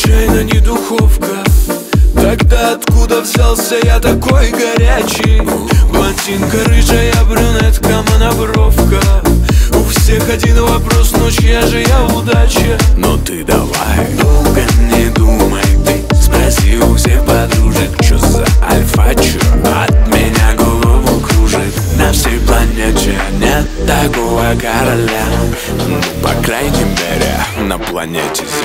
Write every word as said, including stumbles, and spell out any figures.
случайно не духовка? Тогда откуда взялся я такой горячий? Блондинка рыжая, брюнетка, монобровка. У всех один вопрос, ну чья же я удача? Но ты давай долго не думай, ты спроси у всех подружек, чё за альфа, чё от меня голову кружит. На всей планете нет такого короля, ну, по крайней мере, на планете Земля.